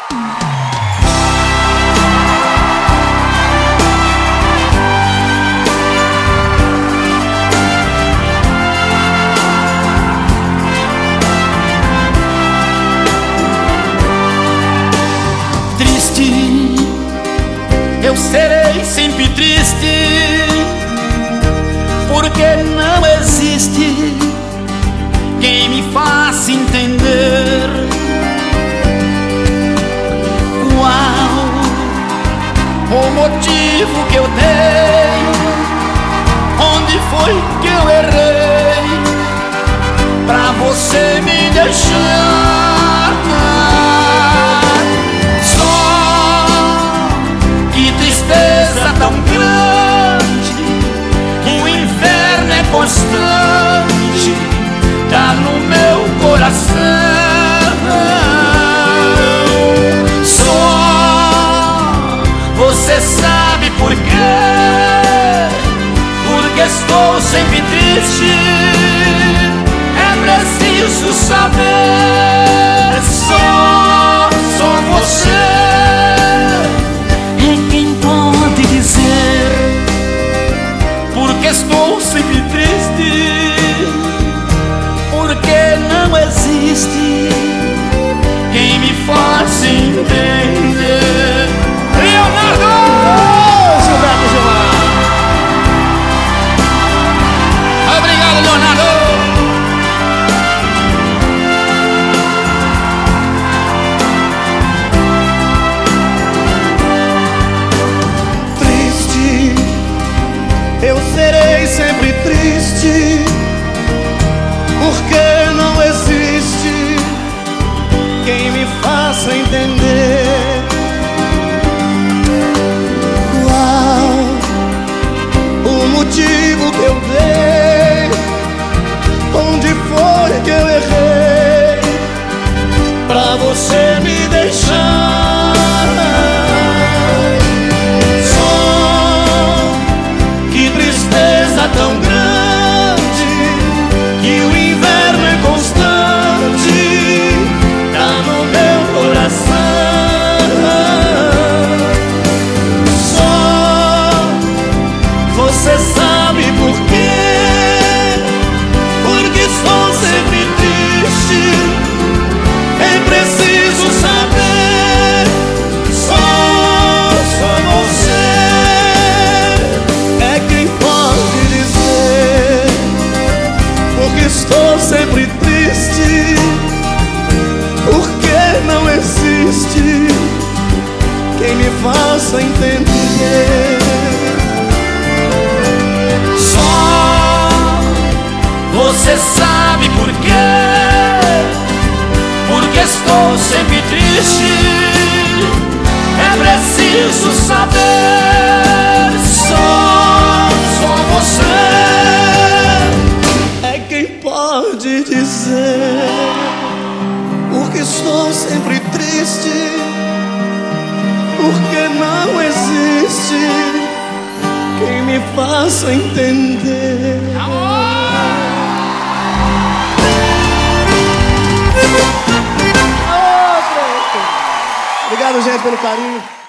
Eu serei sempre triste, porque não existe quem me faça entender qual o motivo que eu dei, onde foi que eu errei pra você me deixar. Tão grande, o inferno é constante, tá no meu coração. Só você sabe por quê, porque estou sempre triste. É preciso saber, só você estou sempre triste, porque não existe quem me faça entender. Leonardo! Gilberto Gilmar! Obrigado, Leonardo! Eu serei sempre triste, porque não existe quem me faça entender qual o motivo que eu dei, onde foi que eu errei pra você me deixar. Tão grande que o inverno é constante, tá no meu coração. Só você sabe por quê, porque estou sempre triste. É preciso saber, só você é quem pode. Estou sempre triste, porque não existe quem me faça entender. Só você sabe por quê, porque estou sempre triste. É preciso saber, só você pode dizer, porque estou sempre triste, porque não existe quem me faça entender. Obrigado, gente, pelo carinho.